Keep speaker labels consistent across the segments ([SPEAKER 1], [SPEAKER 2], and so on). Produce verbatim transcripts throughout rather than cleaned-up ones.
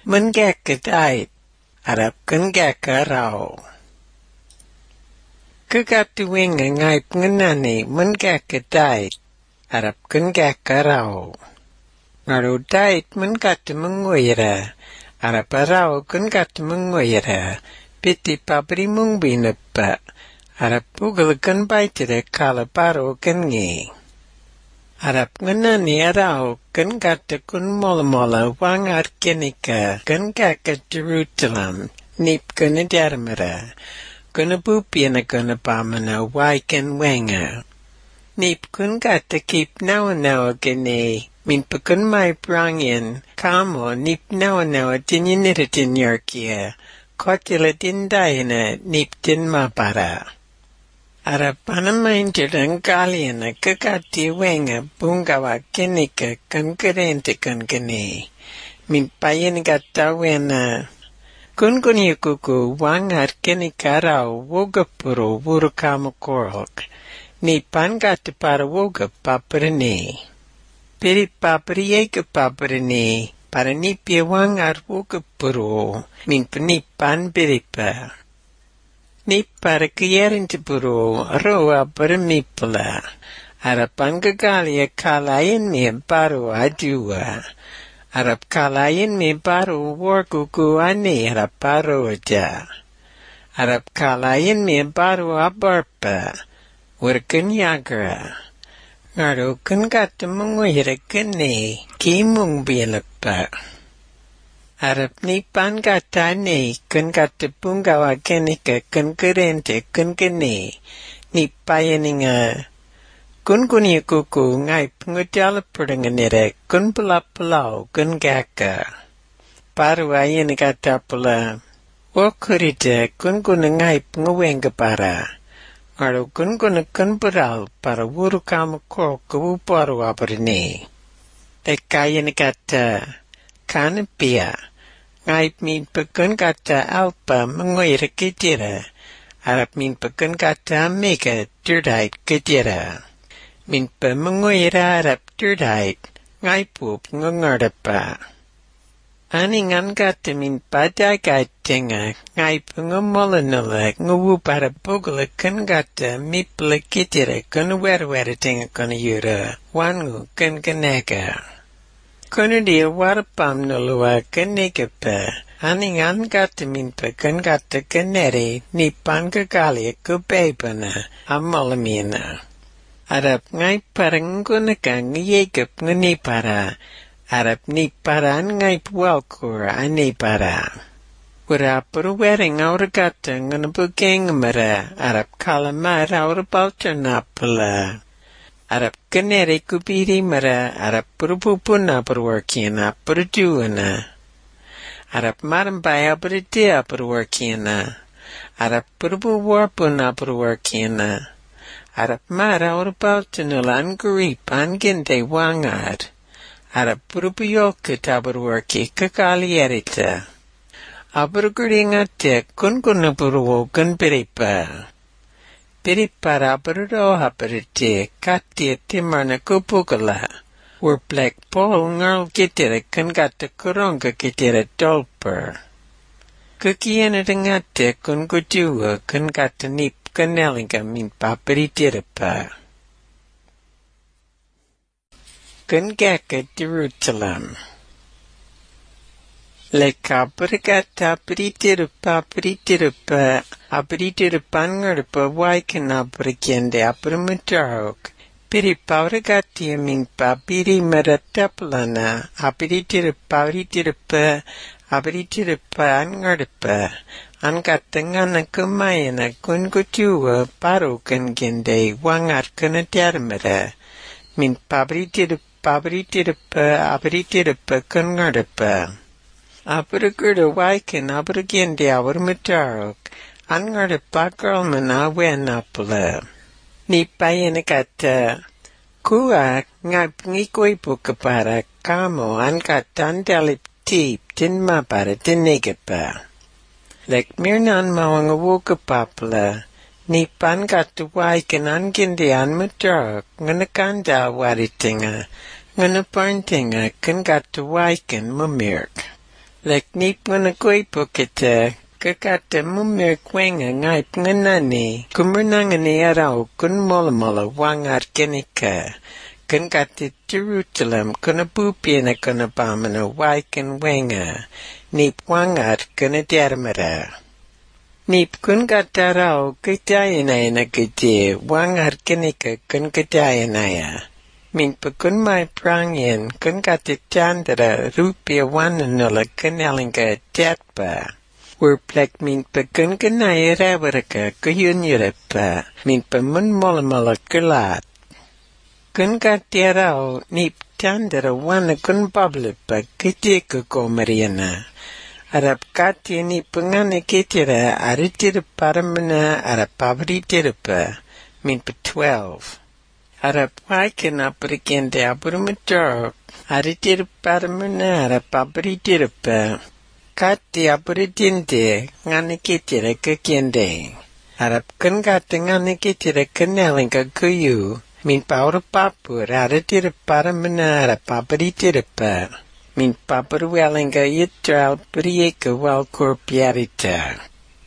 [SPEAKER 1] Mun gekkedait, arab kun gekkerau. Kegatu winge ngaip ngenani mun gekkedait, arab kun gekkerau. Ngaru dait mun gatu menguira, arab arau kun gatu menguira, piti pabri mung binapa, arab pugel kun baitire kala baro kun ngi. Arab ngenani arau kun gatu kun mola mola wang arkenika kun gaka Jerusalem, nip kun dermera, kun bupiana kun pamana waiken wenga. Nip kun gata keep now now gene, min pukun mai brangin, kamo nip now now dinyaniritin yorkia, kotila din daina nip din mapara. Arab panamaintiran galiana kagati wenga bungawa kenika kun gerente kun gene, min payin gata wena. Kun kun yukuku wangar kenika rau wogapuro wurukamakorok. Ni pangata para woga paparani. Piri papari eka paparani. Para ni piawang ar woga puro. Min panipan biripa. Ni para kayerin te puro. Roa para mipala. Arapan gagalia kalayin mi baru adua. Arab kalayin mi baru wargugu ani arab baru aja. Arab kalayin mi baru abarpa. Warkan yagra. Ngaro kun gata mungwira kene ki mung bilapa. Arab ni pan gata ne kun gata pungawa kenika kun gerente kun gene ni payaninga. Kun kun yukuku ngai pungudala pernganire kun pula-pulau kun gaka. Paru ayin gata pula. Wakurita kun kun ngai pungawenga para. Ngaro kun kun kun peral para wuru kama ko kubu paru abarine. Tekayin gata kanapia. Ngai min pekun gata alpa mengoira kitira. Arab min pekun gata mega durdait kitira. Min pa mengoira arab durdait. Ngai pup ngangardapa. Ani ngan gata min padai gaitinga. Ngai pungamolanula nguwu para bugala kun gata mipla kitira kun werwera tinga kun yura. Wangu kun ganega. Kun dia warapam nulua kun negapa. Ani ngan gata min pa kun gata kanere ni pangagalia kubebana amalamina. Arab ngai parang gunakan ngayegap ngani para. Arab ni para ngai pualkura ani para. Wara perwering aura gata nganabugeng mara. Arab kalamar aura balternapala. Arab kanere kubiri mara. Arab perpupuna perworkiana perjuana. Arab marambaya berdia perworkiana. Arab perbuwarpuna perworkiana. Arab mara aura balternulan grip anginde wangad. Arab purupuyolka tabarworki kakalierita. Aburguringate kun kunaburuwo kun piripa. Piripara aburro haparite katia timarna kupukala. Were black pole ngarl kitira kun gata kurunga kitira dolper. Kukiena dengate kun kujuwa kun gata nip kanelinga min papiritirapa. Kun gaka Jerusalem. Le kabrigata pritirupa pritirupa abritirupan ngurpa waikan abrigende abramutarok. Piri pauragati min papiri marataplana abritirupa pritirupa abritirupa ngurpa. Angkatangana kumayana kun kutuwa parukan gende wangar kuna termera. Min pabritirupa pabritirupa abritirupa kun ngurpa. Abragurda waikan abragende abramutarok. Angurpa girlman awenapula. Ni payanagata. Kua ngap ngikoy para kamo angkatan dalip tip tin mapara tinigapa. Lek mirnan mawang awukapapla. Ni pangatu waikan angindian mutarak nganakanda waritinga. Nganaparntinga kan gatu waikan mamirk. Lek nip ngana koi poketa, kakata mumir kwenga ngai pnganani, kumernangani arau kun mola mola wangar kenika, kun kati Jerusalem kuna pupiena kuna pamana waiken wenga, nip wangar kuna dermara. Nip kun katarau kitayana na kiti, wangar kenika kun kitayanaya. Min pekun mai prangin kun kati chandra rupia wananula kanalinga jatpa. Werplek min pekun kanaya rawaraka kuyun yurapa. Min pemun mola mola kulat. Kun kati arau nip chandra wana kun bablupa kiti kukomariana. Arab kati ni pengane kitira aritira paramana arab pabritira min pe twelve. Arab waiken aprikende apurumator aritir paramana arab pabritira kati apuritinde ngane kitira kekende. Arab kan kati ngane kitira kenalinga kuyu min paura papur aritir paramana arab pabritira min paparuelinga yitral prieka wal korpiarita.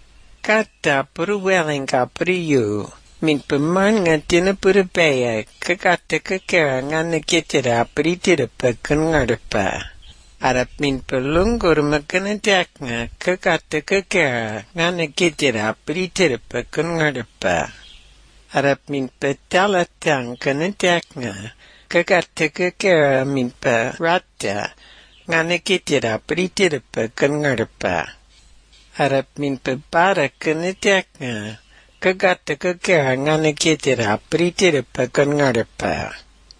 [SPEAKER 1] Kata paruelinga priyu, min pemanga tina purabaya, kakata kakara ngana kitira pritira pa kangarapa. Arap min pelungur makana dakna, kakata kakara ngana kitira pritira pa kangarapa. Arap min petalatang kana dakna, kakata kakara min pa rata, ngana kitira pritira pa kangarapa. Arap min pa para kana dakna, kagata kakara ngana kitira pritira pa kangarapa.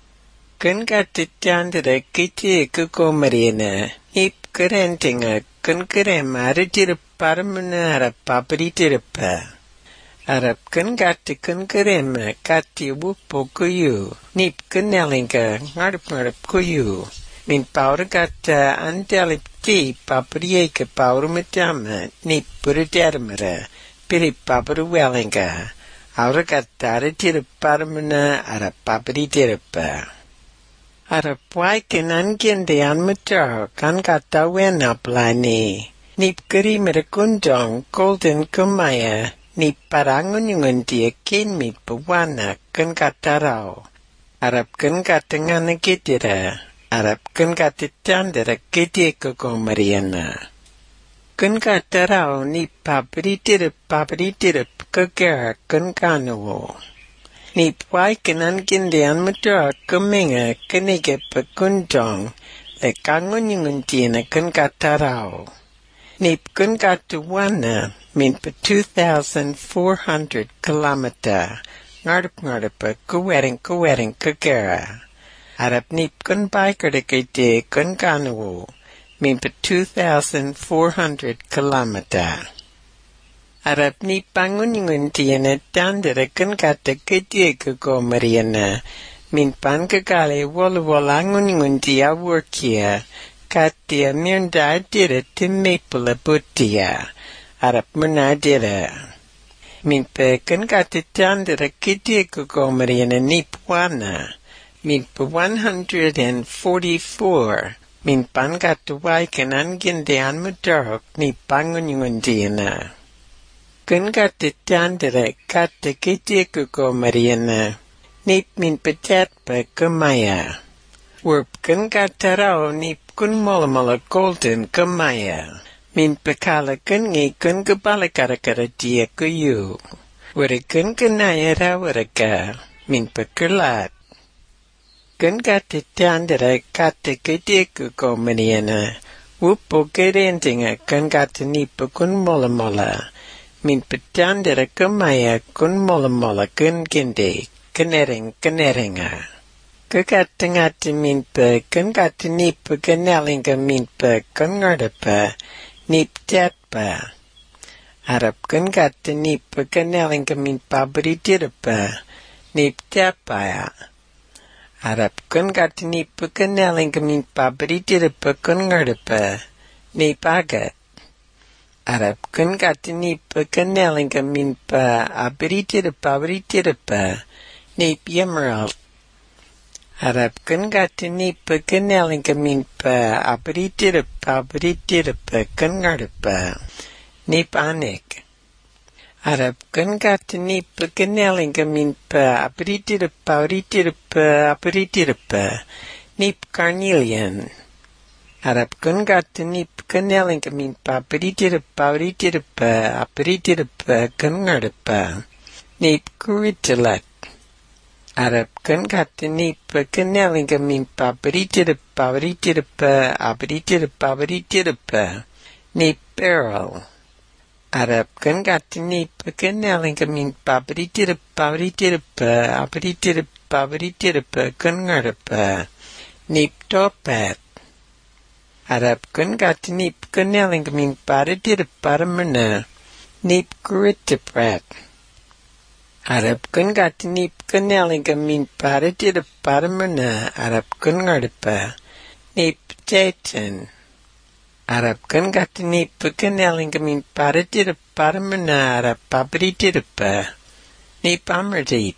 [SPEAKER 1] Kan gata chandra kiti kukomarina, ip karentinga kan karema aritira paramana arap papritira pa. Arap kan gata kan karema kati wupo kuyu, nip kanalinga ngarap ngarap kuyu. Min paura kata antalip ti paprieka paura matama ni puridermara piri papru welinga. Aura kata aritira paramana ara papriderpa. Ara puaiken angende anmatar kan kata wenaplani. Nip karimera kundong golden kumaya ni parangunyungandia kinmi pawana kan kata rao. Arap kan kata ngana kitira. Arab kan kata chandra kiti kukomariana. Kan kata rao ni papritirip papritirip kagara kan kanawo. Ni pwai kanan kindian matura kuminga kaniga pakundong le kangunyunguntina kan kata rao. Ni kan kata wana min pa two thousand four hundred kilometer ngarap ngarapa kuwering kuwering kagara. Arap nip kun baikar kite kun kanawo min pa two thousand four hundred kilometer. Arap nip pangunyungun tiana tandara kun kata kite kukomariana min pan kakale wala wala ngunyungun tia workia katia mirnda dira timepula butia. Arap muna dira. Min pa kun kata tandara kite kukomariana nip wana. Min pa one hundred forty-four, min pan katuwai kanan gindian mudarok ni pangunyungundiana. Kun kata tandara kata kitikuko mariana, nip min patat pa kumaya. Warp kun kata rao nip kun molamala golden kumaya. Min pakala kun ngi kun kabalakarakara dia kuyu. Wara kun kanaya rawaraka, min pakulat. Kun kata tandara kata kitiku komaniana, wupo kerentinga kun kata nipa kun mola mola, min petandara kumaya kun mola mola kun kinde, kanering kaneringa. Kukata ngata min pa kun kata nipa kanalinga min pa kun ngarapa, nip tatpa. Arap kun kata nipa kanalinga min pa beridirapa, nip tapaya. Arap kun kata ni pekanaling kamin paberitira pekun ngarapa ni pagat. Arap kun kata ni pekanaling kamin pa aberitira paberitira pa ni emerald. Arab kan gati nipa kenelinga minpa abritirpa abritirpa kan garpa nip anek. Arab kan gati nipa kenelinga minpa abritirpa abritirpa abritirpa nip carnelian. Arab kan gati nip kenelinga minpa abritirpa abritirpa abritirpa kan garpa nip curritulat. Arab kan gati nipa kenelinga minpa abritirpa abritirpa abritirpa abritirpa nip beryl. Arab kan gati nipa kenelinga minpa abritirpa abritirpa abritirpa abritirpa kan garpa nip topaz. Arab kan gati nip kenelinga minpa abritirpa aramana nip gritiprat. Arab kan gati nip kenelinga minpa abritirpa aramana Arab kan garpa nip titan. Arab kan gati nip kenelinga minpa abritirpa aramana Arab abritirpa nip amardit.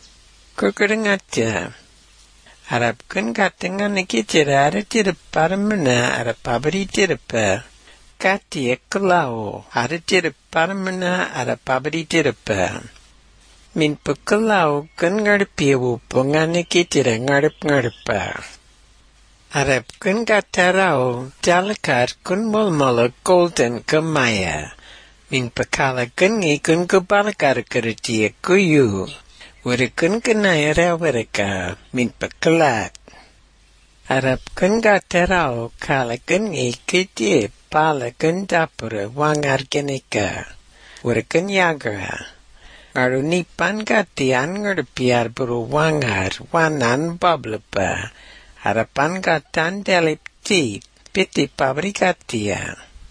[SPEAKER 1] Kurkurangata. Arab kan gati nganakitira abritirpa aramana Arab abritirpa gati ekalao abritirpa aramana Arab abritirpa min pakalau kan ngarpiu pongane kitira ngarp ngarpa. Arab kan gatarao jalakar kun molmola golden kamaya. Min pakala kan ngikun kabalakar karatia kuyu. Warikan kanaya rawaraka min pakalat. Arab kan gatarao kala kan ngikiti pala kan dapura wangar genika. Warikan yagra. Ngaru nipan gati an ngarpiar buru wangar wanan bablapa. Harapan gatan delip ti piti pabrikatia.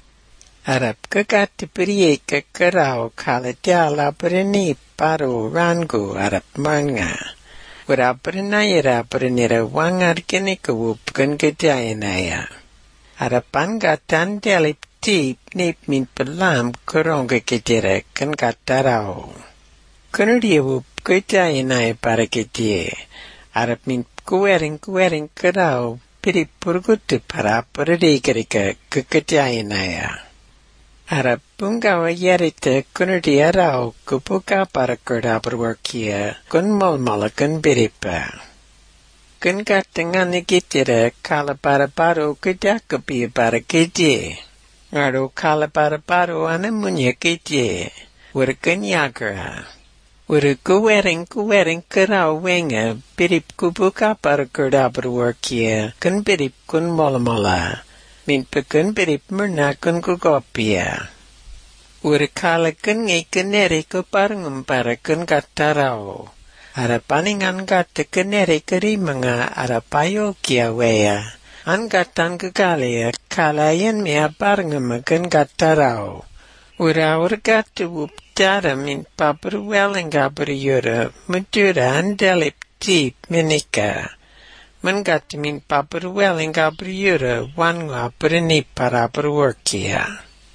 [SPEAKER 1] Arab kagati priye kakarao kalatiala bereni paru rangu Arab manga. Wara berenayera berenira wangar kini kewupkan kejayanaya. Harapan gatan delip ti nip min pelam kerongga kejera kan katarao. Kenudia wup kejayanaya para kejie. Arab min kuwering kuwering kerau piri purgutu para perdikerika kekejayanaya. Arab pungawa yarita kunudia rau kupuka para kerda berwarkia kun malmalakan biripa. Kun katangan nikitira kala para paru kedakapi para keje. Ngaru kala para paru anamunya keje. Warkan yagra. Uru kuwering kuwering kerau wenga birip kubuka para kerda berwarkia kun birip kun mola-mola min pekun birip murna kun kugopia. Uru kala kun ngikeneri kuparngum para kun katarau. Ara paningan kata keneri kerimanga ara payo kia wea. Angkatan kekalia kalayan mea parngum kun katarau. Ura urgatu wup dara min paparuel engabariura mudura andelip deep minika. Mengati min paparuel engabariura wanwa bereni para berwarkia.